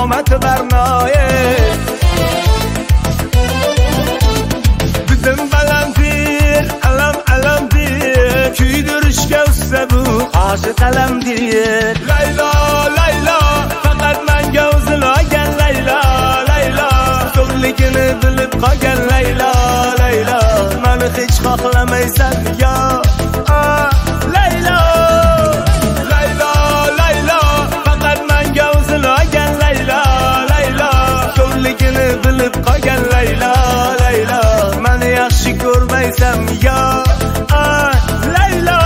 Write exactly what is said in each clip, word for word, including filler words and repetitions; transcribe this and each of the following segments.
qomat barnoye bizim balandir alam alamdir kuydirishga usta bu qoshi qalamdir Laylo Laylo faqat menga o'zlagan Laylo Laylo so'ngligini bilib qolgan Laylo Laylo meni hech xohlamaysan yo Laylo Laylo Laylo faqat menga o'zlagan Laylo Laylo so'ngligini bilib qolgan Laylo Laylo meni yaxshi ko'rmaysan yo Laylo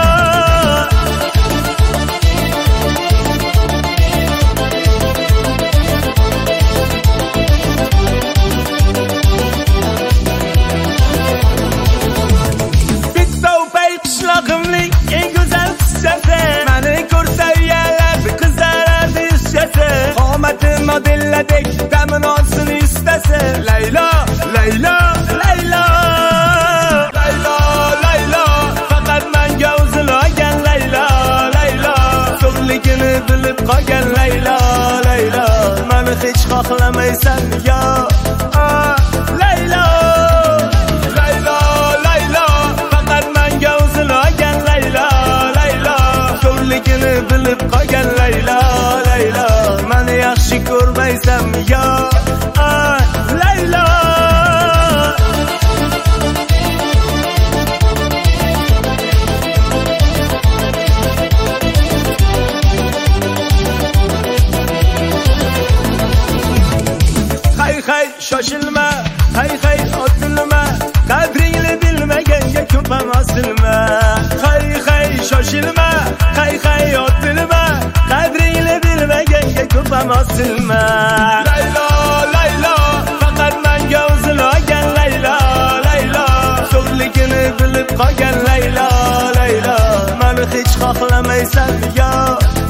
modelladek damin olsin istasa Laylo Laylo Laylo Laylo Laylo faqat menga o'zlagan Laylo Laylo so'ngligini bilib qolgan Laylo Laylo meni hech xohlamaysan yo Laylo Laylo Laylo faqat menga o'zlagan Laylo Laylo so'ngligini bilib qolgan Laylo Laylo meni yaxshi ko'rmaysan yo Laylo hay hay shoshilma hay hay otilma qadringni bilmaganga ko'p ham osilma hay hay shoshilma hay hay otilma qadringni bilmaganga ko'p ham osilma Laylo Laylo faqat menga o'zlagan Laylo Laylo so'ngligini bilib qolgan Laylo Laylo meni hech xohlamaysan yo